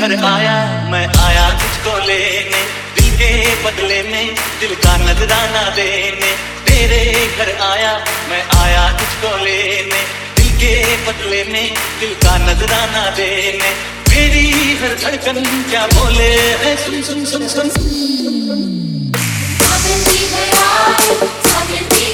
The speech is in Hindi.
घर आया, मैं आया तुझको लेने, दिल के बदले में दिल का नजराना देने। तेरे घर आया, मैं आया तुझको लेने, दिल के बदले में दिल का नजराना देने। मेरी हर धड़कन क्या बोले है, सुन सुन सुन सुन।